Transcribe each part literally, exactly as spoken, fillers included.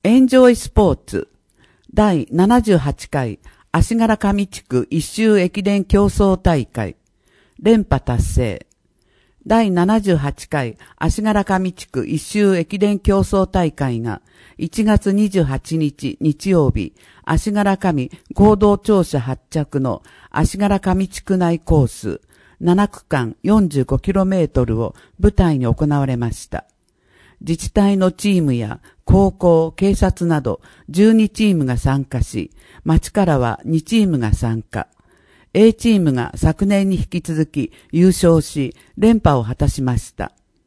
エンジョイスポーツだいななじゅうはちかい足柄上地区一周駅伝競争大会連覇達成。だいななじゅうはちかい足柄上地区一周駅伝競争大会がいちがつにじゅうはちにち日曜日、足柄上合同庁舎発着の足柄上地区内コースななくかん よんじゅうごキロメートル を舞台に行われました。自治体のチームや高校、警察などじゅうにチームが参加し、町からはにチームが参加。A チームが昨年に引き続き優勝し、連覇を果たしました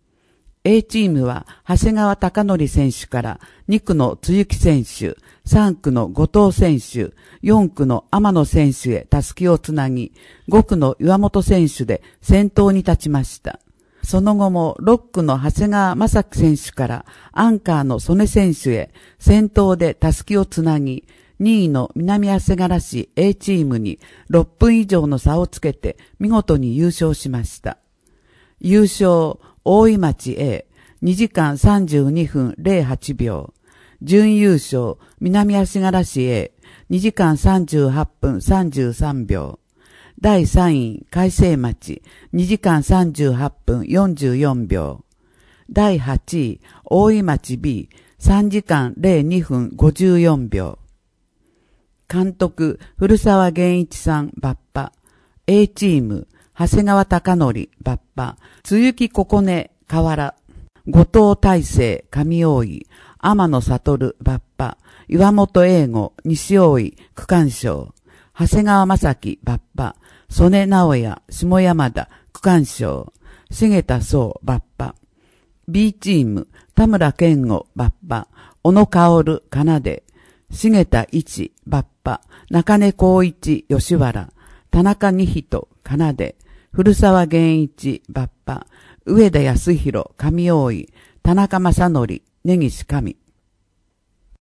。A チームは長谷川貴則選手からにくの津幸選手、さんくの後藤選手、よんくの天野選手へたすきをつなぎ、ごくの岩本選手で先頭に立ちました。その後もろっくの長谷川正樹選手からアンカーの曽根選手へ先頭でたすきをつなぎ、にいの南足柄市 A チームにろっぷん以上の差をつけて見事に優勝しました。優勝、大井町 A、にじかんさんじゅうにふんぜろはちびょう。準優勝、南足柄市 A、にじかんさんじゅうはっぷんさんじゅうさんびょう。だいさんい、海星町、にじかんさんじゅうはっぷんよんじゅうよんびょう。だいはちい、大井町 B、さんじかんぜろにふんごじゅうよんびょう。監督、古澤源一さん、バッパ。A チーム、長谷川貴則、バッパ。津幸心根、河原。後藤大成、上大井。天野悟、バッパ。岩本英吾、西大井、区間賞。長谷川正樹、バッパ。曽根直也、下山田、区間賞。重田壮、バッパ。B チーム、田村健吾、バッパ。小野薫、奏で。重田一、バッパ。中根光一、吉原。田中二人、奏で。古澤源一、バッパ。上田康弘、上大井。田中正則、根岸上。